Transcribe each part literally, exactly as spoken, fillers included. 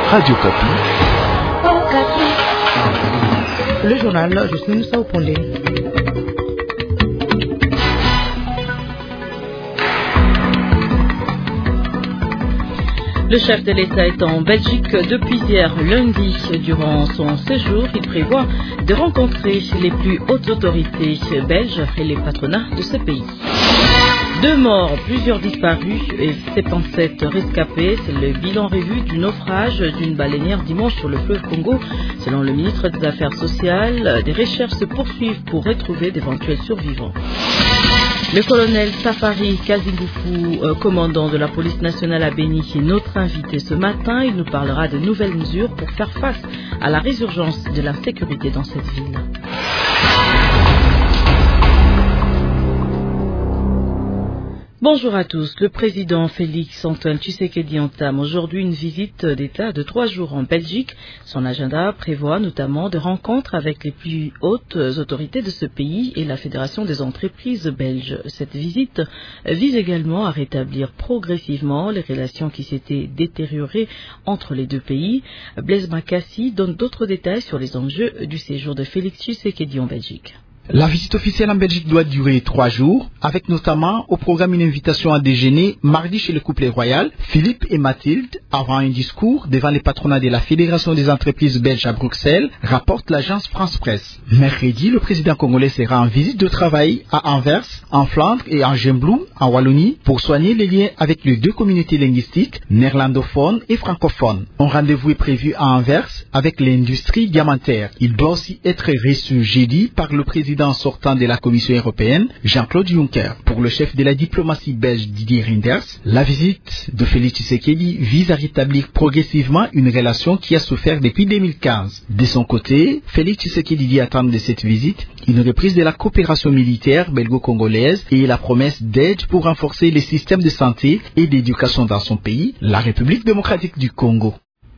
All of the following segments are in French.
Radio Kapi. Le journal Justine Saoupondé. Le chef de l'État est en Belgique depuis hier lundi. Durant son séjour, il prévoit de rencontrer les plus hautes autorités belges et les patronats de ce pays. Deux morts, plusieurs disparus et soixante-dix-sept rescapés. C'est le bilan revu du naufrage d'une baleinière dimanche sur le fleuve Congo. Selon le ministre des Affaires sociales, des recherches se poursuivent pour retrouver d'éventuels survivants. Le colonel Safari Kazingoufou, euh, commandant de la police nationale à Béni, est notre invité ce matin. Il nous parlera de nouvelles mesures pour faire face à la résurgence de l'insécurité dans cette ville. Bonjour à tous. Le président Félix Antoine Tshisekedi entame aujourd'hui une visite d'État de trois jours en Belgique. Son agenda prévoit notamment de rencontres avec les plus hautes autorités de ce pays et la Fédération des entreprises belges. Cette visite vise également à rétablir progressivement les relations qui s'étaient détériorées entre les deux pays. Blaise Makassi donne d'autres détails sur les enjeux du séjour de Félix Tshisekedi en Belgique. La visite officielle en Belgique doit durer trois jours, avec notamment au programme une invitation à déjeuner mardi chez le couple royal, Philippe et Mathilde, avant un discours devant les patronats de la Fédération des entreprises belges à Bruxelles, rapporte l'agence France Presse. Mercredi, le président congolais sera en visite de travail à Anvers, en Flandre et en Gembloux, en Wallonie, pour soigner les liens avec les deux communautés linguistiques, néerlandophones et francophones. Un rendez-vous est prévu à Anvers avec l'industrie diamantaire. Il doit aussi être reçu jeudi par le président sortant de la Commission européenne, Jean-Claude Juncker. Pour le chef de la diplomatie belge Didier Reynders, la visite de Félix Tshisekedi vise à rétablir progressivement une relation qui a souffert depuis deux mille quinze. De son côté, Félix Tshisekedi dit attendre de cette visite une reprise de la coopération militaire belgo-congolaise et la promesse d'aide pour renforcer les systèmes de santé et d'éducation dans son pays, la République démocratique du Congo.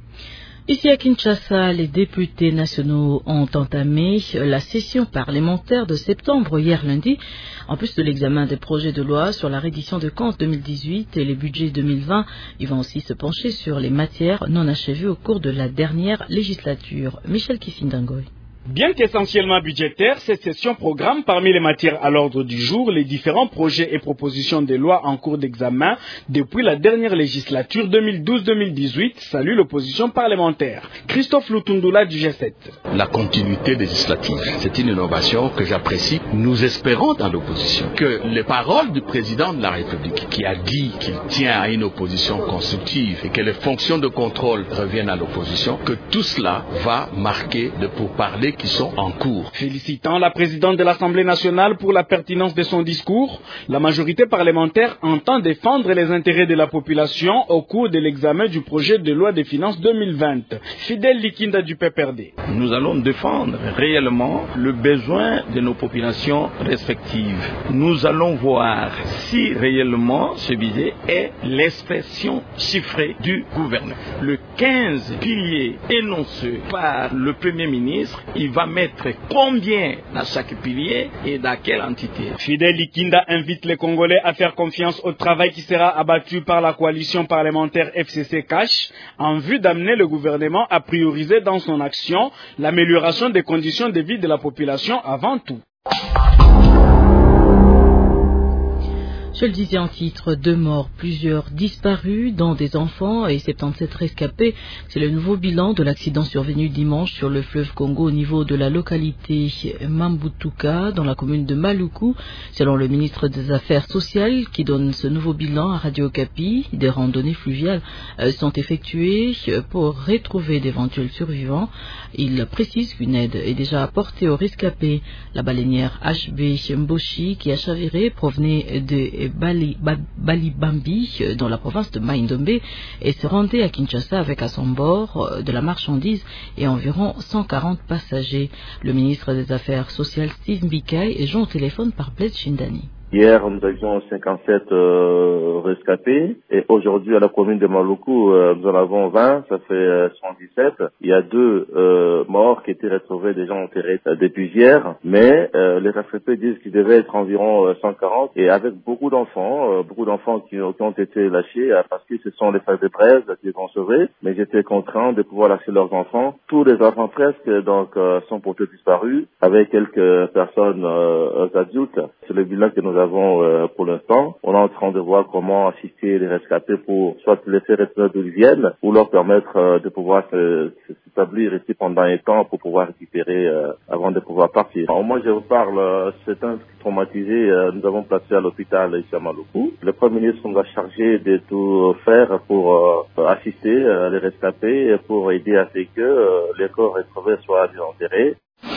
Ici à Kinshasa, les députés nationaux ont entamé la session parlementaire de septembre hier lundi. En plus de l'examen des projets de loi sur la reddition de comptes deux mille dix-huit et les budgets deux mille vingt, ils vont aussi se pencher sur les matières non achevées au cours de la dernière législature. Michel Kissindangoy. Bien qu'essentiellement budgétaire, cette session programme parmi les matières à l'ordre du jour les différents projets et propositions de loi en cours d'examen depuis la dernière législature deux mille douze deux mille dix-huit, salue l'opposition parlementaire. Christophe Lutundula du G sept. La continuité législative, c'est une innovation que j'apprécie. Nous espérons dans l'opposition que les paroles du président de la République qui a dit qu'il tient à une opposition constructive et que les fonctions de contrôle reviennent à l'opposition, que tout cela va marquer de pourparlers qui sont en cours. Félicitant la présidente de l'Assemblée nationale pour la pertinence de son discours, la majorité parlementaire entend défendre les intérêts de la population au cours de l'examen du projet de loi des finances deux mille vingt. Fidèle Likinda du P P R D. Nous allons défendre réellement le besoin de nos populations respectives. Nous allons voir si réellement ce budget est l'expression chiffrée du gouvernement. Le quinze piliers énoncés par le Premier ministre, il va mettre combien dans chaque pilier et dans quelle entité. Fidèle Likinda invite les Congolais à faire confiance au travail qui sera abattu par la coalition parlementaire F C C Cash en vue d'amener le gouvernement à prioriser dans son action l'amélioration des conditions de vie de la population avant tout. Je le disais en titre, deux morts, plusieurs disparus, dont des enfants et soixante-dix-sept rescapés. C'est le nouveau bilan de l'accident survenu dimanche sur le fleuve Congo au niveau de la localité Mambutuka, dans la commune de Maluku. Selon le ministre des Affaires sociales qui donne ce nouveau bilan à Radio Kapi, des randonnées fluviales sont effectuées pour retrouver d'éventuels survivants. Il précise qu'une aide est déjà apportée aux rescapés. La baleinière H B Mboshi, qui a chaviré, provenait de Bali, Balibambi dans la province de Maïndombe et se rendait à Kinshasa avec à son bord de la marchandise et environ cent quarante passagers. Le ministre des Affaires sociales Steve Mbikai est joint au téléphone par Blaise Shindani. Hier, nous avions cinquante-sept euh, rescapés et aujourd'hui, à la commune de Maluku, euh, nous en avons vingt, ça fait euh, cent dix-sept. Il y a deux euh, morts qui étaient retrouvés déjà enterrés euh, depuis hier, mais euh, les rescapés disent qu'ils devaient être environ euh, cent quarante et avec beaucoup d'enfants, euh, beaucoup d'enfants qui, qui ont été lâchés euh, parce que ce sont les frères de presse qui les ont sauvés, mais j'étais contraint de pouvoir lâcher leurs enfants. Tous les enfants presque donc euh, sont portés disparus avec quelques personnes euh, adultes. C'est le bilan que nous avons euh, pour l'instant. On est en train de voir comment assister les rescapés pour soit les faire retourner d'où ils viennent ou leur permettre euh, de pouvoir se, se, s'établir ici pendant un temps pour pouvoir récupérer euh, avant de pouvoir partir. Alors, moi, je vous parle, euh, c'est un traumatisé. Euh, nous avons placé à l'hôpital ici à Maluku. Le Premier ministre nous a chargé de tout faire pour euh, assister euh, les rescapés et pour aider à ce que euh, les corps retrouvés soient enterrés.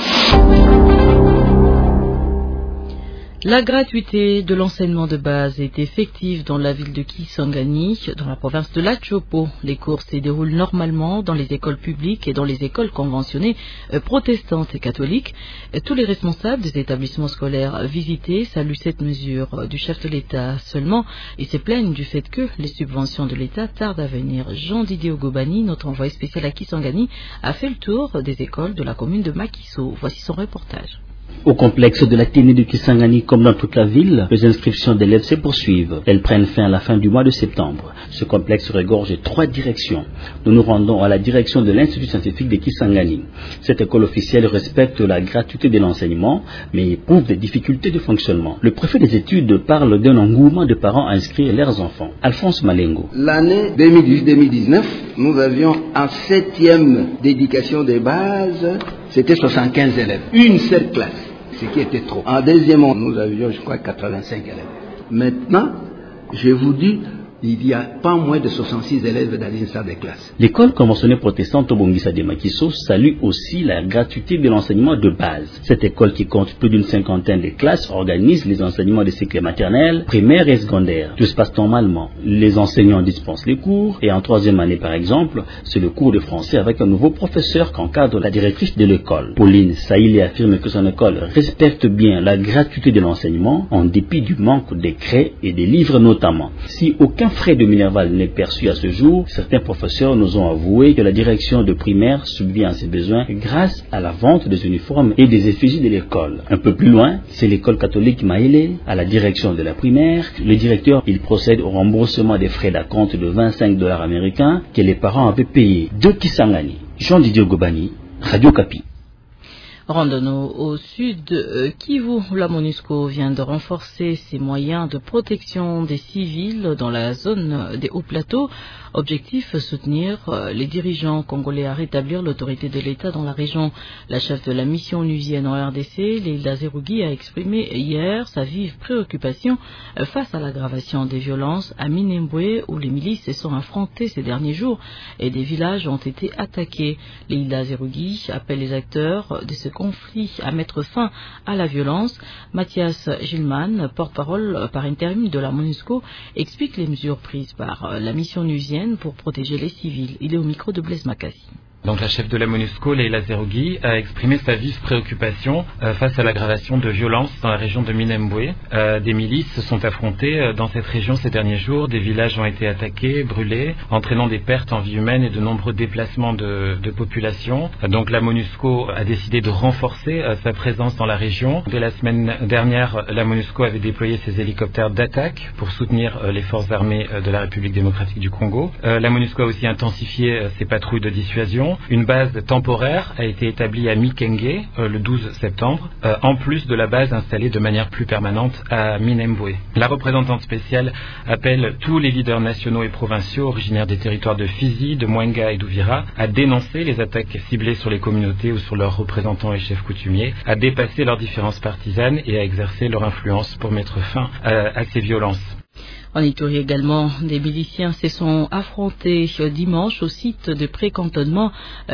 La gratuité de l'enseignement de base est effective dans la ville de Kisangani, dans la province de l'Atchopo. Les cours se déroulent normalement dans les écoles publiques et dans les écoles conventionnées euh, protestantes et catholiques. Et tous les responsables des établissements scolaires visités saluent cette mesure du chef de l'État seulement et se plaignent du fait que les subventions de l'État tardent à venir. Jean-Didier Ogobani, notre envoyé spécial à Kisangani, a fait le tour des écoles de la commune de Makiso. Voici son reportage. Au complexe de l'Athénée de Kisangani, comme dans toute la ville, les inscriptions d'élèves se poursuivent. Elles prennent fin à la fin du mois de septembre. Ce complexe regorge trois directions. Nous nous rendons à la direction de l'Institut scientifique de Kisangani. Cette école officielle respecte la gratuité de l'enseignement, mais éprouve des difficultés de fonctionnement. Le préfet des études parle d'un engouement de parents à inscrire leurs enfants. Alphonse Malengo. L'année deux mille dix-huit deux mille dix-neuf, nous avions en septième d'éducation de base, c'était soixante-quinze élèves. Une seule classe. Ce qui était trop. En deuxième, nous avions, je crois, quatre-vingt-cinq élèves. Maintenant, je vous dis, il y a pas moins de soixante-six élèves dans une salle de classe. L'école conventionnée protestante Obongisa de Makiso salue aussi la gratuité de l'enseignement de base. Cette école, qui compte plus d'une cinquantaine de classes, organise les enseignements des cycles maternels, primaires et secondaires. Tout se passe normalement. Les enseignants dispensent les cours et en troisième année, par exemple, c'est le cours de français avec un nouveau professeur qu'encadre la directrice de l'école. Pauline Saïlé affirme que son école respecte bien la gratuité de l'enseignement en dépit du manque de craies et des livres notamment. Si aucun frais de Minerval n'est perçu à ce jour, certains professeurs nous ont avoué que la direction de primaire subvient à ses besoins grâce à la vente des uniformes et des effigies de l'école. Un peu plus loin, c'est l'école catholique Maïlé, à la direction de la primaire. Le directeur, il procède au remboursement des frais d'acompte de vingt-cinq dollars américains que les parents avaient payés. De Kisangani, Jean-Didier Ogobani, Radio Kapi. Rendons-nous au sud. Euh, Kivu, la MONUSCO vient de renforcer ses moyens de protection des civils dans la zone des hauts plateaux. Objectif, soutenir euh, les dirigeants congolais à rétablir l'autorité de l'État dans la région. La chef de la mission onusienne en R D C, Leila Zerougi, a exprimé hier sa vive préoccupation euh, face à l'aggravation des violences à Minembwe, où les milices se sont affrontées ces derniers jours et des villages ont été attaqués. Leila Zerougi appelle les acteurs de ce conflit à mettre fin à la violence. Mathias Gilman, porte-parole par intérim de la MONUSCO, explique les mesures prises par la mission onusienne pour protéger les civils. Il est au micro de Blaise Makassi. Donc la chef de la MONUSCO, Leila Zerougi, a exprimé sa vive préoccupation euh, face à l'aggravation de violences dans la région de Minembwe. Euh, des milices se sont affrontées euh, dans cette région ces derniers jours. Des villages ont été attaqués, brûlés, entraînant des pertes en vie humaine et de nombreux déplacements de, de population. Euh, donc la MONUSCO a décidé de renforcer euh, sa présence dans la région. Dès la semaine dernière, la MONUSCO avait déployé ses hélicoptères d'attaque pour soutenir euh, les forces armées euh, de la République démocratique du Congo. Euh, la MONUSCO a aussi intensifié euh, ses patrouilles de dissuasion. Une base temporaire a été établie à Mikenge euh, le douze septembre, euh, en plus de la base installée de manière plus permanente à Minembwe. La représentante spéciale appelle tous les leaders nationaux et provinciaux originaires des territoires de Fizi, de Mwenga et d'Uvira à dénoncer les attaques ciblées sur les communautés ou sur leurs représentants et chefs coutumiers, à dépasser leurs différences partisanes et à exercer leur influence pour mettre fin à, à ces violences. En Ituri également, des miliciens se sont affrontés dimanche au site de précantonnement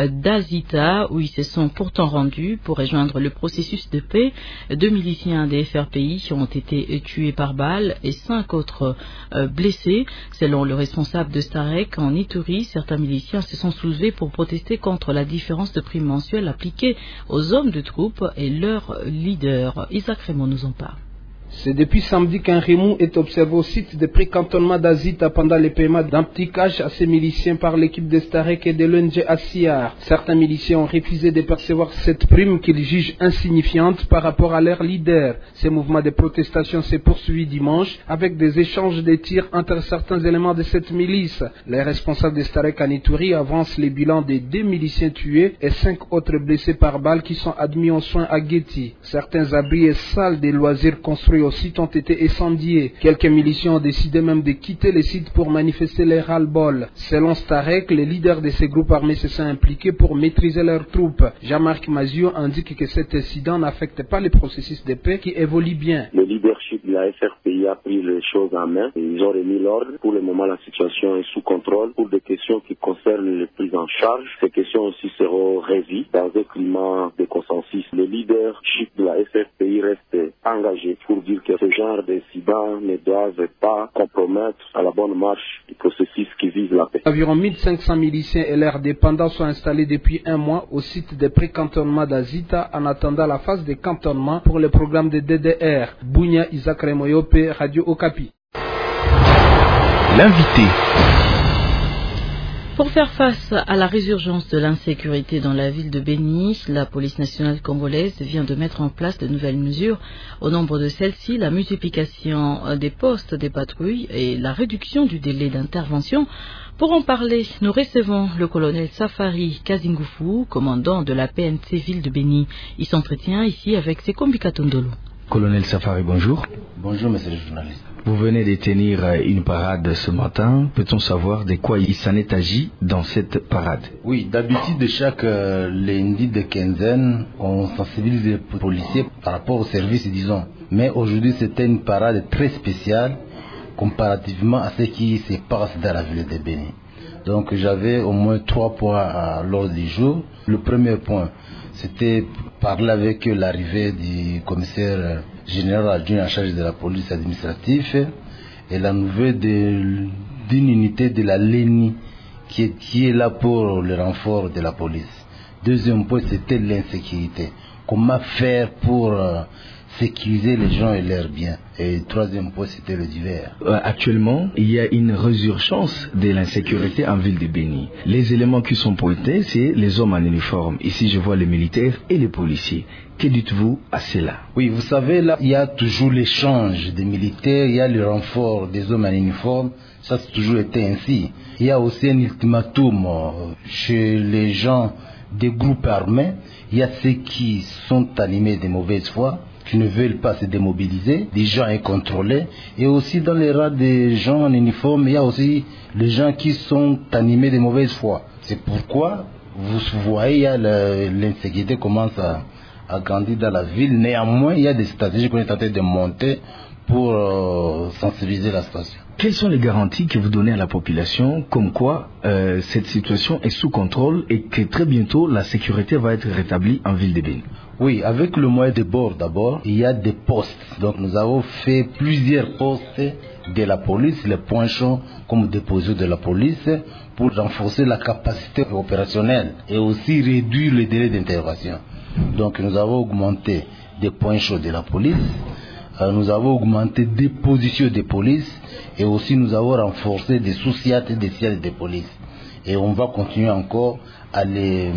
d'Azita, où ils se sont pourtant rendus pour rejoindre le processus de paix. Deux miliciens des F R P I ont été tués par balle et cinq autres blessés. Selon le responsable de Starek en Ituri, certains miliciens se sont soulevés pour protester contre la différence de prime mensuelle appliquée aux hommes de troupes et leurs leaders. Isaac Raymond nous en parle. C'est depuis samedi qu'un remous est observé au site de pré-cantonnement d'Azita pendant les paiements d'un petit cash à ces miliciens par l'équipe de Starek et de l'O N G Assiar. Certains miliciens ont refusé de percevoir cette prime qu'ils jugent insignifiante par rapport à leur leader. Ce mouvement de protestation s'est poursuivi dimanche avec des échanges de tirs entre certains éléments de cette milice. Les responsables de Starek à Nitouri avancent les bilans des deux miliciens tués et cinq autres blessés par balle qui sont admis en soins à Getty. Certains abris et salles des loisirs construits au site ont été incendiés. Quelques miliciens ont décidé même de quitter le site pour manifester les ras-le-bol. Selon Starek, les leaders de ces groupes armés se sont impliqués pour maîtriser leurs troupes. Jean-Marc Mazio indique que cet incident n'affecte pas le processus de paix qui évolue bien. Le leadership de la F R P I a pris les choses en main. Ils ont remis l'ordre. Pour le moment, la situation est sous contrôle. Pour des questions qui concernent les prises en charge, ces questions aussi seront révisées dans un climat de consensus. Le leadership de la F R P I reste engagé pour dire que ce genre d'incidents ne doivent pas compromettre à la bonne marche du processus qui vise la paix. Environ mille cinq cents miliciens et leurs dépendants sont installés depuis un mois au site de pré-cantonnement d'Azita en attendant la phase de cantonnement pour le programme de D D R. Bounia Isaac Remoyope, Radio Okapi. L'invité. Pour faire face à la résurgence de l'insécurité dans la ville de Béni, la police nationale congolaise vient de mettre en place de nouvelles mesures. Au nombre de celles-ci, la multiplication des postes des patrouilles et la réduction du délai d'intervention. Pour en parler, nous recevons le colonel Safari Kazingoufou, commandant de la P N C ville de Béni. Il s'entretient ici avec Sekombi Katondolo. Colonel Safari, bonjour. Bonjour, monsieur le journaliste. Vous venez de tenir une parade ce matin. Peut-on savoir de quoi il s'en est agi dans cette parade? Oui, d'habitude, chaque euh, lundi de quinzaine, on sensibilise les policiers par rapport au service, disons. Mais aujourd'hui, c'était une parade très spéciale comparativement à ce qui se passe dans la ville de Béni. Donc, j'avais au moins trois points à l'ordre du jour. Le premier point, c'était parler avec l'arrivée du commissaire général adjoint en charge de la police administrative et la nouvelle d'une unité de la L E N I qui est, qui est là pour le renfort de la police. Deuxième point, c'était l'insécurité. Comment faire pour euh, sécuriser les gens et leurs biens. Et troisième point, c'était le divers. Euh, actuellement, il y a une résurgence de l'insécurité en ville de Béni. Les éléments qui sont pointés, c'est les hommes en uniforme. Ici, je vois les militaires et les policiers. Que dites-vous à cela? Oui, vous savez, là, il y a toujours l'échange des militaires, il y a le renfort des hommes en uniforme. Ça, c'est toujours été ainsi. Il y a aussi un ultimatum chez les gens des groupes armés. Il y a ceux qui sont animés de mauvaise foi, qui ne veulent pas se démobiliser, des gens incontrôlés. Et aussi dans les rangs des gens en uniforme, il y a aussi les gens qui sont animés de mauvaise foi. C'est pourquoi, vous voyez, il y a l'insécurité commence à, à grandir dans la ville. Néanmoins, il y a des stratégies qu'on est en train de monter pour euh, sensibiliser la situation. Quelles sont les garanties que vous donnez à la population comme quoi euh, cette situation est sous contrôle et que très bientôt la sécurité va être rétablie en ville de Béni? Oui, avec le moyen de bord d'abord, il y a des postes. Donc nous avons fait plusieurs postes de la police, les poinchons comme déposés de la police pour renforcer la capacité opérationnelle et aussi réduire le délai d'intervention. Donc nous avons augmenté des poinchons de la police, euh, nous avons augmenté des positions de police et aussi nous avons renforcé des sous-sièges et des sièges de police. Et on va continuer encore à les...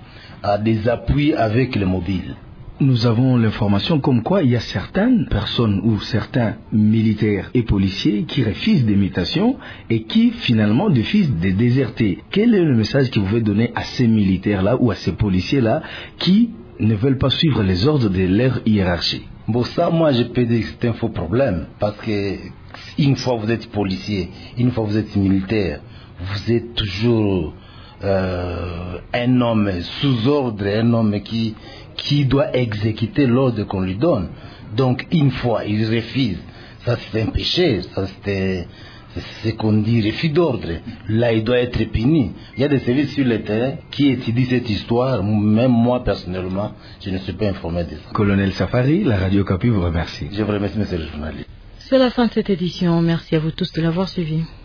à des appuis avec les mobiles. Nous avons l'information comme quoi il y a certaines personnes ou certains militaires et policiers qui refusent des mutations et qui finalement refusent de déserter. Quel est le message que vous pouvez donner à ces militaires-là ou à ces policiers-là qui ne veulent pas suivre les ordres de leur hiérarchie? Bon, ça, moi, je peux dire que c'est un faux problème parce que une fois vous êtes policier, une fois vous êtes militaire, vous êtes toujours Euh, un homme sous ordre, un homme qui, qui doit exécuter l'ordre qu'on lui donne. Donc une fois il refuse, ça c'est un péché, ça c'est ce qu'on dit refus d'ordre. Là il doit être puni. Il y a des services sur le terrain qui étudient cette histoire. Même moi personnellement, je ne suis pas informé de ça. Colonel Safari, la Radio Okapi vous remercie. Je vous remercie, monsieur le journaliste. C'est la fin de cette édition. Merci à vous tous de l'avoir suivi.